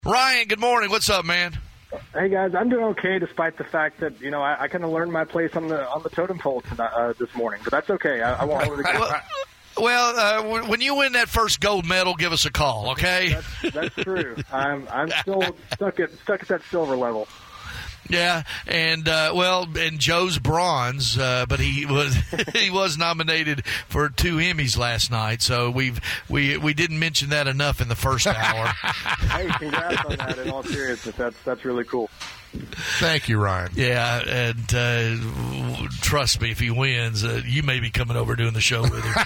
Ryan, good morning. What's up, man? Hey guys, I'm doing okay despite the fact that I kind of learned my place on the totem pole this morning, but that's okay. I won't hold it against. Well, when you win that first gold medal, give us a call, okay? That's true. I'm still stuck at that silver level. Yeah, and Joe's bronze, but he was nominated for 2 Emmys last night. So we didn't mention that enough in the first hour. Hey, congrats on that! In all seriousness, that's really cool. Thank you, Ryan. Yeah, and trust me, if he wins, you may be coming over doing the show with him.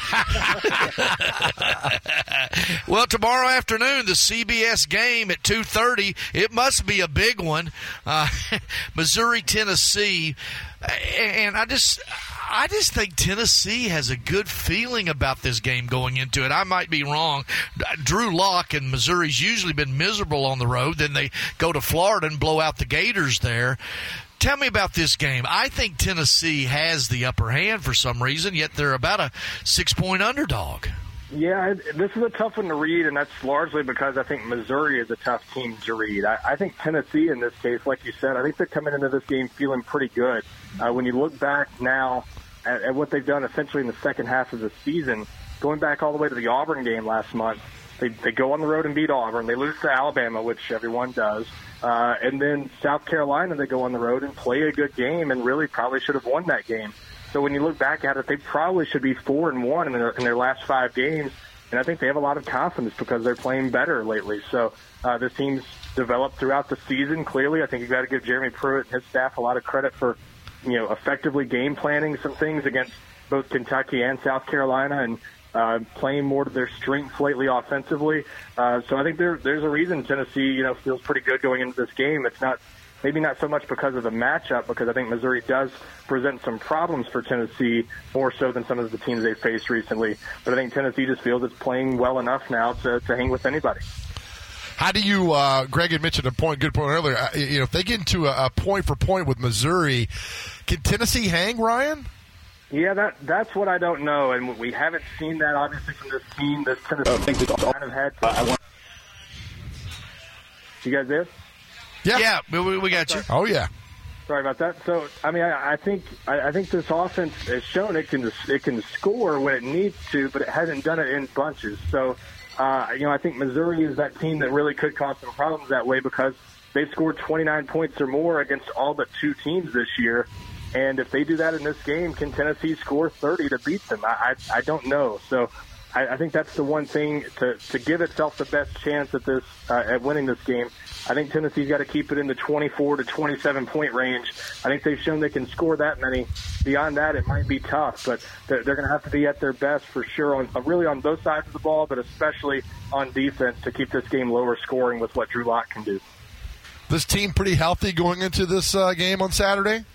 Well, tomorrow afternoon, the CBS game at 2:30. It must be a big one. Missouri, Tennessee, and I just think Tennessee has a good feeling about this game going into it. I might be wrong. Drew Lock and Missouri's usually been miserable on the road. Then they go to Florida and blow out the Gators there. Tell me about this game. I think Tennessee has the upper hand for some reason, yet they're about a 6-point underdog. Yeah, this is a tough one to read, and that's largely because I think Missouri is a tough team to read. I think Tennessee in this case, like you said, I think they're coming into this game feeling pretty good. When you look back now at what they've done essentially in the second half of the season, going back all the way to the Auburn game last month, they go on the road and beat Auburn. They lose to Alabama, which everyone does. And then South Carolina, they go on the road and play a good game and really probably should have won that game. So when you look back at it, they probably should be 4-1 in their last 5 games. And I think they have a lot of confidence because they're playing better lately. So this team's developed throughout the season. Clearly, I think you've got to give Jeremy Pruitt and his staff a lot of credit for, effectively game planning some things against both Kentucky and South Carolina and playing more to their strengths lately offensively. So I think there's a reason Tennessee, feels pretty good going into this game. It's maybe not so much because of the matchup, because I think Missouri does present some problems for Tennessee more so than some of the teams they've faced recently. But I think Tennessee just feels it's playing well enough now to hang with anybody. How do you, Greg had mentioned good point earlier, if they get into a point-for-point with Missouri, can Tennessee hang, Ryan? Yeah, that's what I don't know, and we haven't seen that, obviously, from this team. This Tennessee kind of had you guys there? Yeah, we got you. Oh, yeah. Sorry about that. So, I think this offense has shown it can score when it needs to, but it hasn't done it in bunches. So, I think Missouri is that team that really could cause some problems that way because they've scored 29 points or more against all but 2 teams this year. And if they do that in this game, can Tennessee score 30 to beat them? I don't know. So I think that's the one thing to give itself the best chance at winning this game. I think Tennessee's got to keep it in the 24 to 27 point range. I think they've shown they can score that many. Beyond that, it might be tough, but they're going to have to be at their best for sure, really on both sides of the ball, but especially on defense to keep this game lower scoring with what Drew Lock can do. This team pretty healthy going into this game on Saturday?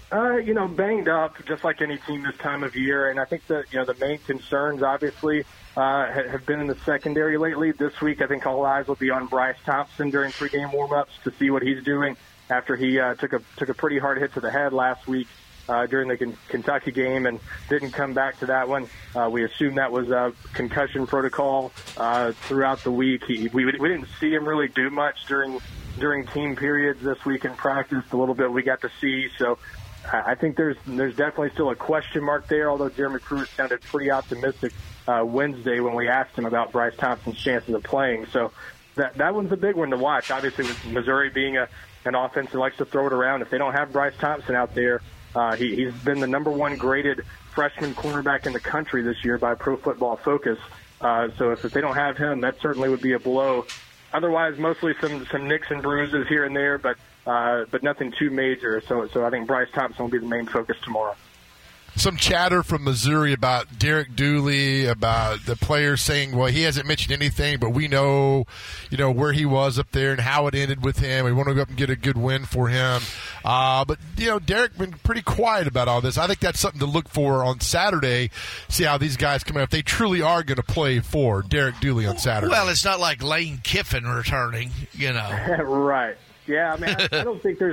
Banged up, just like any team this time of year. And I think that, the main concerns, obviously, have been in the secondary lately. This week, I think all eyes will be on Bryce Thompson during pregame warmups to see what he's doing after he took a pretty hard hit to the head last week during the Kentucky game and didn't come back to that one. We assumed that was a concussion protocol throughout the week. We didn't see him really do much during team periods this week in practice, the little bit we got to see. So I think there's definitely still a question mark there, although Jeremy Pruitt sounded pretty optimistic Wednesday when we asked him about Bryce Thompson's chances of playing. So that one's a big one to watch. Obviously, with Missouri being an offense that likes to throw it around, if they don't have Bryce Thompson out there, he's been the number 1 graded freshman cornerback in the country this year by Pro Football Focus. So if they don't have him, that certainly would be a blow. Otherwise, mostly some nicks and bruises here and there, but nothing too major. So I think Bryce Thompson will be the main focus tomorrow. Some chatter from Missouri about Derek Dooley, about the players saying, well, he hasn't mentioned anything, but we know, where he was up there and how it ended with him. We want to go up and get a good win for him. But Derek's been pretty quiet about all this. I think that's something to look for on Saturday, see how these guys come out, if they truly are going to play for Derek Dooley on Saturday. Well, it's not like Lane Kiffin returning, Right. Yeah, I don't think there's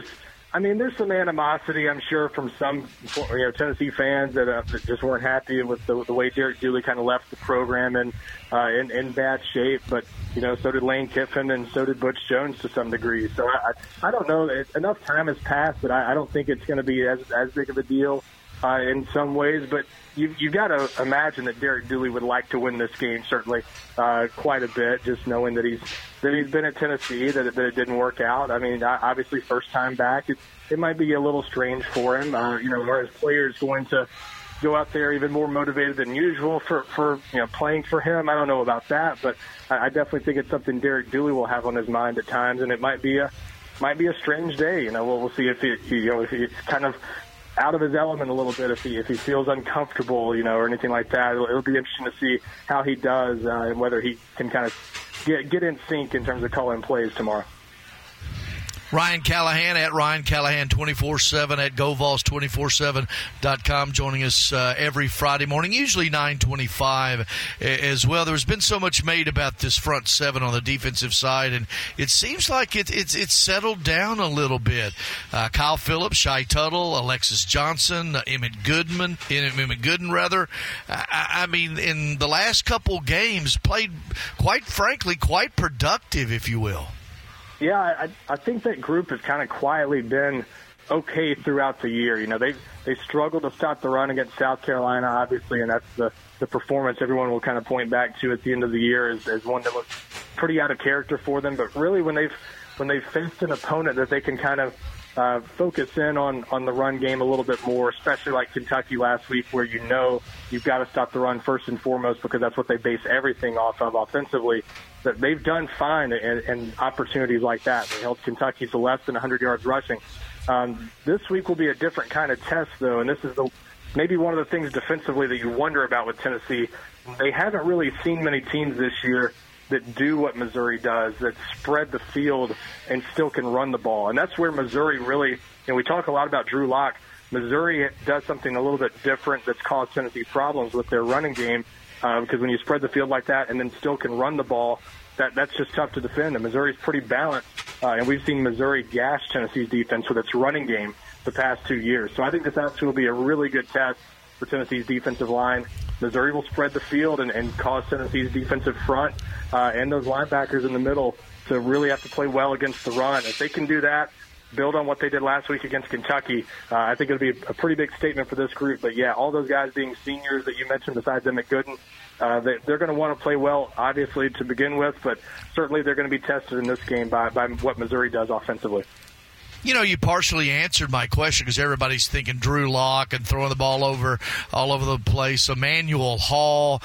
I mean, there's some animosity, I'm sure, from some Tennessee fans that just weren't happy with the way Derek Dooley kind of left the program in bad shape. But, so did Lane Kiffin and so did Butch Jones to some degree. So I don't know. Enough time has passed that I don't think it's going to be as big of a deal in some ways. But you've got to imagine that Derek Dooley would like to win this game, certainly, quite a bit, just knowing that he's been at Tennessee, that it didn't work out. I mean, obviously, first time back, it might be a little strange for him. Are his players going to go out there even more motivated than usual for playing for him? I don't know about that, but I definitely think it's something Derek Dooley will have on his mind at times, and it might be a strange day. We'll see if he's kind of out of his element a little bit, if he feels uncomfortable, or anything like that. It'll be interesting to see how he does and whether he can kind of get in sync in terms of calling plays tomorrow. Ryan Callahan at Ryan Callahan 24/7 at GoVols247.com, joining us every Friday morning, usually 9:25 as well. There's been so much made about this front seven on the defensive side, and it seems like it's settled down a little bit. Kyle Phillips, Shai Tuttle, Alexis Johnson, Emmett Gooden. I mean, in the last couple games, played, quite frankly, quite productive, if you will. Yeah, I think that group has kind of quietly been okay throughout the year. They struggled to stop the run against South Carolina, obviously, and that's the performance everyone will kind of point back to at the end of the year as one that looks pretty out of character for them. But really, when they've faced an opponent that they can kind of focus in on the run game a little bit more, especially like Kentucky last week, where you've got to stop the run first and foremost because that's what they base everything off of offensively. That they've done fine in opportunities like that. They held Kentucky to less than 100 yards rushing. This week will be a different kind of test, though, and this is maybe one of the things defensively that you wonder about with Tennessee. They haven't really seen many teams this year that do what Missouri does, that spread the field and still can run the ball. And that's where Missouri really, we talk a lot about Drew Lock. Missouri does something a little bit different that's caused Tennessee problems with their running game, because when you spread the field like that and then still can run the ball, that's just tough to defend. And Missouri's pretty balanced, and we've seen Missouri gash Tennessee's defense with its running game the past 2 years. So I think this actually will be a really good test for Tennessee's defensive line. Missouri will spread the field and cause Tennessee's defensive front and those linebackers in the middle to really have to play well against the run. If they can do that, build on what they did last week against Kentucky, I think it'll be a pretty big statement for this group. But, yeah, all those guys being seniors that you mentioned besides Emmett Gooden, they're going to want to play well, obviously, to begin with, but certainly they're going to be tested in this game by what Missouri does offensively. You partially answered my question because everybody's thinking Drew Lock and throwing the ball all over the place. Emmanuel Hall,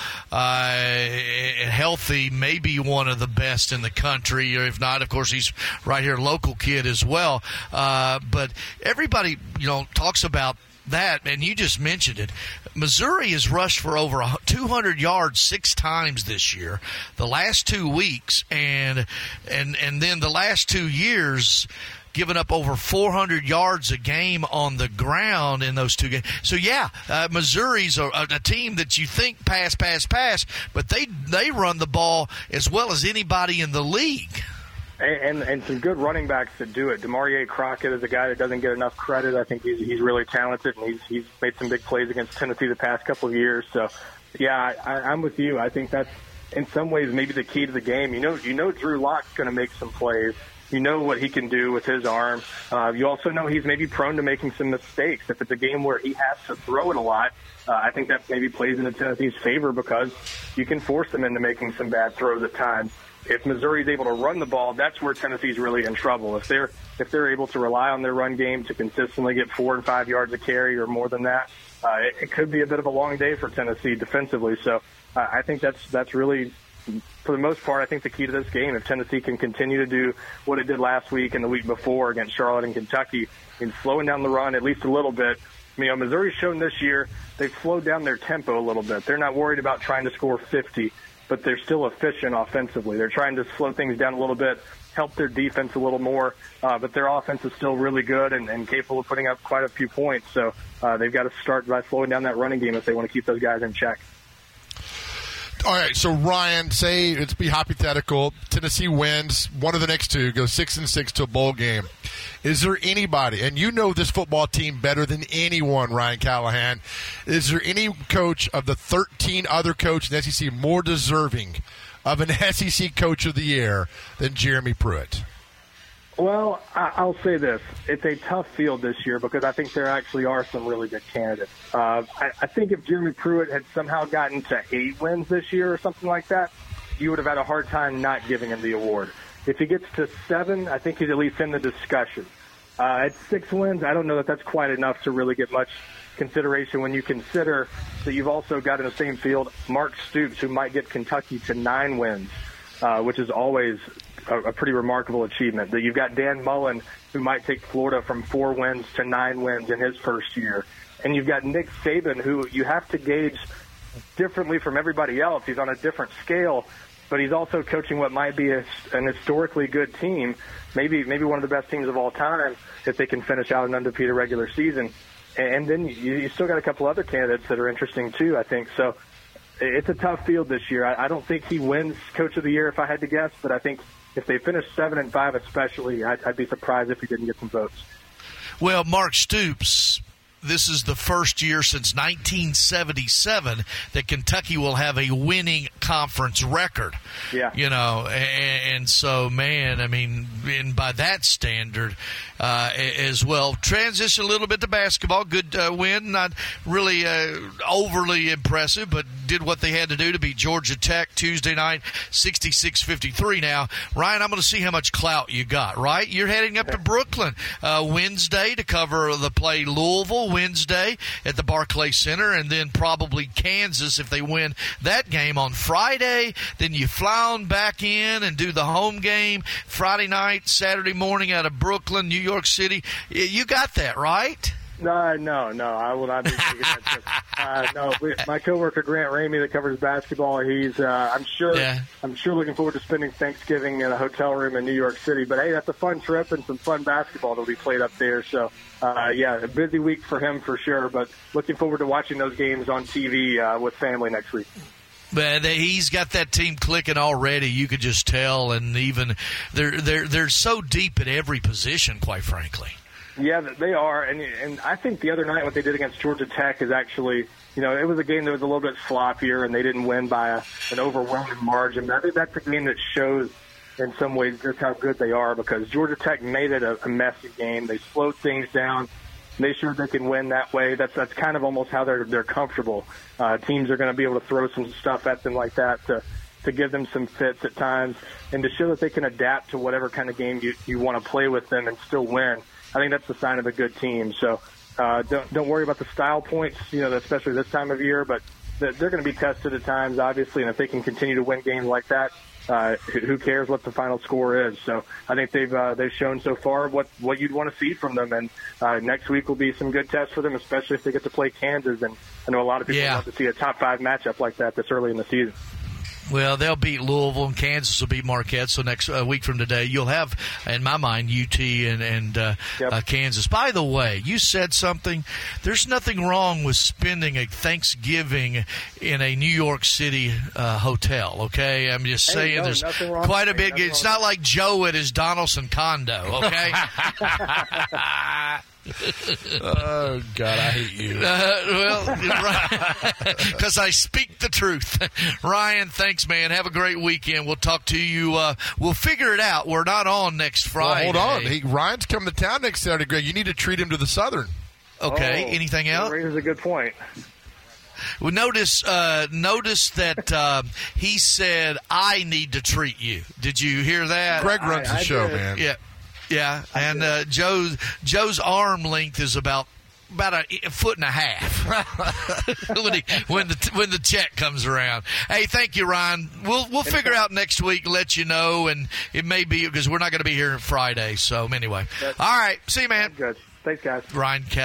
healthy, maybe one of the best in the country. Or if not, of course, he's right here, local kid as well. But everybody, talks about that, and you just mentioned it. Missouri has rushed for over 200 yards 6 times this year, the last 2 weeks, and then the last 2 years, giving up over 400 yards a game on the ground in those 2 games. So, yeah, Missouri's a team that you think pass, but they run the ball as well as anybody in the league. And some good running backs that do it. Demarie Crockett is a guy that doesn't get enough credit. I think he's really talented, and he's made some big plays against Tennessee the past couple of years. So, yeah, I'm with you. I think that's, in some ways, maybe the key to the game. Drew Lock's going to make some plays. You know what he can do with his arm. You also know he's maybe prone to making some mistakes. If it's a game where he has to throw it a lot, I think that maybe plays into Tennessee's favor because you can force them into making some bad throws at times. If Missouri's able to run the ball, that's where Tennessee's really in trouble. If they're able to rely on their run game to consistently get 4 and 5 yards a carry or more than that, it could be a bit of a long day for Tennessee defensively. So I think that's really, for the most part, I think the key to this game. If Tennessee can continue to do what it did last week and the week before against Charlotte and Kentucky in slowing down the run at least a little bit. Missouri's shown this year they've slowed down their tempo a little bit. They're not worried about trying to score 50. But they're still efficient offensively. They're trying to slow things down a little bit, help their defense a little more, but their offense is still really good and capable of putting up quite a few points. So they've got to start by slowing down that running game if they want to keep those guys in check. All right, so Ryan, say, let's be hypothetical. Tennessee wins one of the next two, goes 6-6 to a bowl game. Is there anybody, and you know this football team better than anyone, Ryan Callahan, is there any coach of the 13 other coaches in the SEC more deserving of an SEC Coach of the Year than Jeremy Pruitt? Well, I'll say this. It's a tough field this year because I think there actually are some really good candidates. I think if Jeremy Pruitt had somehow gotten to 8 wins this year or something like that, you would have had a hard time not giving him the award. If he gets to 7, I think he's at least in the discussion. At 6 wins, I don't know that that's quite enough to really get much consideration when you consider that you've also got in the same field Mark Stoops, who might get Kentucky to 9 wins, which is always a pretty remarkable achievement. That you've got Dan Mullen, who might take Florida from 4 wins to 9 wins in his first year. And you've got Nick Saban, who you have to gauge differently from everybody else. He's on a different scale, but he's also coaching what might be an historically good team, maybe one of the best teams of all time, if they can finish out an undefeated regular season. And then you still got a couple other candidates that are interesting too, I think. So it's a tough field this year. I don't think he wins Coach of the Year if I had to guess, but I think if they finish 7-5 especially, I'd be surprised if he didn't get some votes. Well, Mark Stoops, this is the first year since 1977 that Kentucky will have a winning conference record. Yeah. You know, and so, man, I mean, and by that standard as well. Transition a little bit to basketball. Good win. Not really overly impressive, but did what they had to do to beat Georgia Tech Tuesday night, 66-53. Now, Ryan, I'm going to see how much clout you got, right? You're heading up to Brooklyn Wednesday to cover the play Louisville Wednesday at the Barclays Center, and then probably Kansas if they win that game on Friday. Then you fly on back in and do the home game Friday night, Saturday morning out of Brooklyn, New York City. You got that, right? No, I will not be taking that trip. My coworker Grant Ramey that covers basketball, he's I'm sure looking forward to spending Thanksgiving in a hotel room in New York City. But hey, that's a fun trip and some fun basketball that'll be played up there. So a busy week for him for sure. But looking forward to watching those games on TV with family next week. But he's got that team clicking already. You could just tell, and even they're so deep at every position, quite frankly. Yeah, they are, and I think the other night what they did against Georgia Tech is actually, it was a game that was a little bit sloppier, and they didn't win by an overwhelming margin. But I think that's a game that shows in some ways just how good they are, because Georgia Tech made it a messy game. They slowed things down. They showed they can win that way. That's kind of almost how they're comfortable. Teams are going to be able to throw some stuff at them like that to give them some fits at times, and to show that they can adapt to whatever kind of game you want to play with them and still win. I think that's the sign of a good team. So don't worry about the style points, especially this time of year, but they're going to be tested at times, obviously, and if they can continue to win games like that, who cares what the final score is? So I think they've shown so far what you'd want to see from them, and next week will be some good tests for them, especially if they get to play Kansas. And I know a lot of people love to see a top 5 matchup like that this early in the season. Well, they'll beat Louisville, and Kansas will beat Marquette. So next week from today, you'll have, in my mind, UT and Kansas. By the way, you said something. There's nothing wrong with spending a Thanksgiving in a New York City hotel, okay? I'm just saying there's quite a bit. It's not like Joe at his Donaldson condo, okay? Oh, God, I hate you. Because I speak the truth. Ryan, thanks, man. Have a great weekend. We'll talk to you. We'll figure it out. We're not on next Friday. Well, hold on. Ryan's coming to town next Saturday, Greg. You need to treat him to the Southern. Okay. Anything else? That raises a good point. Well, notice that he said, I need to treat you. Did you hear that? Greg runs the show, did. man. Yeah. Yeah, and Joe's arm length is about a foot and a half when the check comes around. Hey, thank you, Ryan. We'll figure out next week, let you know, and it may be because we're not going to be here Friday. So anyway, all right, see you, man. Good. Thanks, guys. Ryan Callahan.